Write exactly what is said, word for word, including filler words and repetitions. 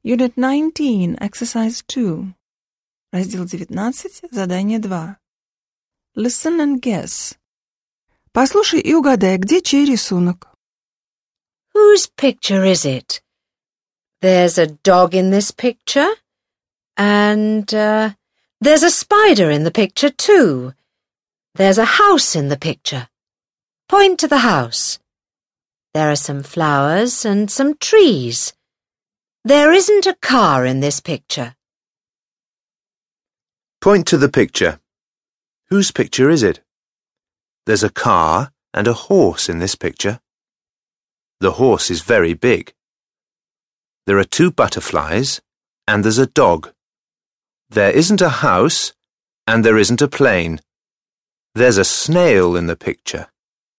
Unit nineteen, Exercise two. Раздел девятнадцать, задание два. Listen and guess. Послушай и угадай, где чей рисунок. Whose picture is it? There's a dog in this picture, and uh, there's a spider in the picture too. There's a house in the picture. Point to the house. There are some flowers and some trees. There isn't a car in this picture. Point to the picture. Whose picture is it? There's a car and a horse in this picture. The horse is very big. There are two butterflies and there's a dog. There isn't a house and there isn't a plane. There's a snail in the picture.